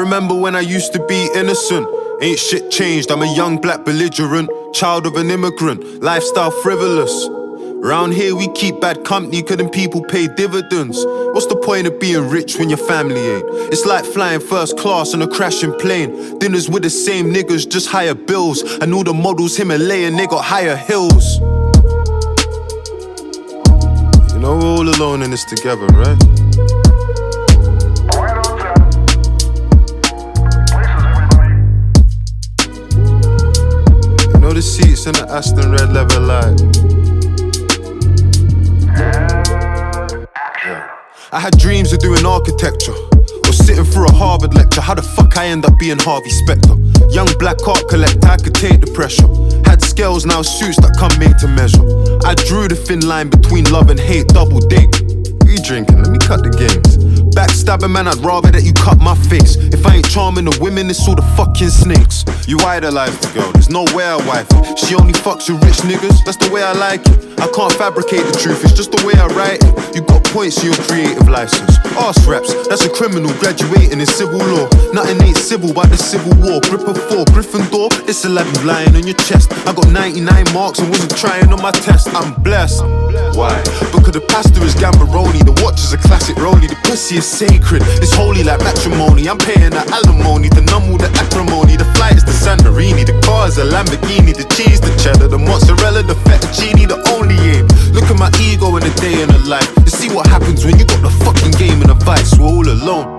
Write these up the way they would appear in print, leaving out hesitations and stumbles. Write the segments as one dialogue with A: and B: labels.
A: remember when I used to be innocent. Ain't shit changed, I'm a young black belligerent, child of an immigrant, lifestyle frivolous. Round here we keep bad company, cause them people pay dividends. What's the point of being rich when your family ain't? It's like flying first class on a crashing plane. Dinners with the same niggas, just higher bills. And all the models Himalayan, they got higher hills. You know we're all alone in this together, right? You know the seats in the Aston red leather light. I had dreams of doing architecture or sitting through a Harvard lecture. How the fuck I end up being Harvey Specter? Young black art collector, I could take the pressure. Had scales, now suits that come made to measure. I drew the thin line between love and hate, double date. What you drinking? Let me cut the games. Backstabbing, man, I'd rather that you cut my face. If I ain't charming the women, it's all the fucking snakes. You idolize the girl, there's no way I wife it. She only fucks with rich niggas, that's the way I like it. I can't fabricate the truth, it's just the way I write it. You got points in your creative license. Arse raps, that's a criminal graduating in civil law. Nothing ain't civil but the civil war. Grip of 4, Gryffindor, this will have you lying on your chest. I got 99 marks and wasn't trying on my test. I'm blessed. Why? Because the pastor is Gambaroni, the watch is a classic rollie, the pussy is sacred, it's holy like matrimony. I'm paying the alimony, the numb the acrimony, the flight is the Santorini, the car is a Lamborghini, the cheese, the cheddar, the mozzarella, the fettuccine, the only aim. Look at my ego in a day in a life, and see what happens when you got the fucking game and a vice. We're all alone.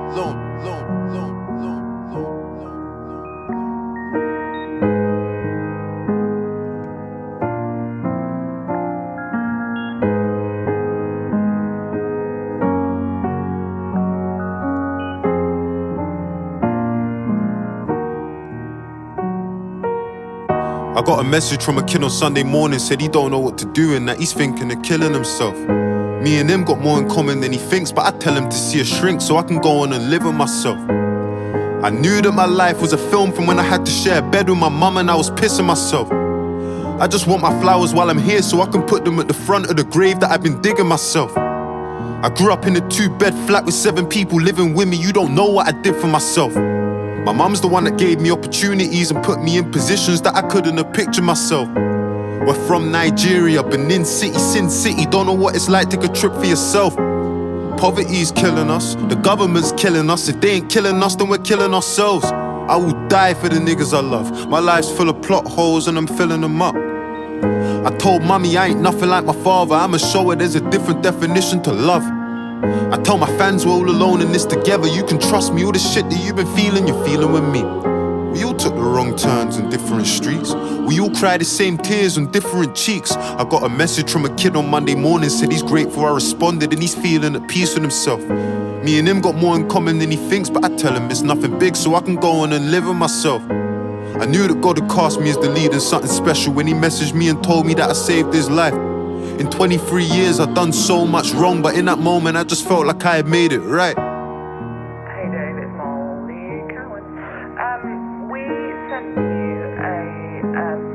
A: I got a message from a kid on Sunday morning, said he don't know what to do and that he's thinking of killing himself. Me and him got more in common than he thinks, but I tell him to see a shrink so I can go on and live with myself. I knew that my life was a film from when I had to share a bed with my mum and I was pissing myself. I just want my flowers while I'm here so I can put them at the front of the grave that I've been digging myself. I grew up in a 2-bed flat with 7 people living with me, you don't know what I did for myself. My mum's the one that gave me opportunities and put me in positions that I couldn't have pictured myself. We're from Nigeria, Benin City, Sin City, don't know what it's like, take a trip for yourself. Poverty's killing us, the government's killing us. If they ain't killing us, then we're killing ourselves. I will die for the niggas I love. My life's full of plot holes and I'm filling them up. I told mommy I ain't nothing like my father, I'ma show her there's a different definition to love. I tell my fans we're all alone in this together. You can trust me, all the shit that you've been feeling, you're feeling with me. We all took the wrong turns in different streets. We all cried the same tears on different cheeks. I got a message from a kid on Monday morning, said he's grateful I responded and he's feeling at peace with himself. Me and him got more in common than he thinks, but I tell him it's nothing big so I can go on and live with myself. I knew that God had cast me as the lead in something special when he messaged me and told me that I saved his life. In 23 years I've done so much wrong, but in that moment I just felt like I had made it right.
B: Hey Dave, it's Molly Cowan. We sent you a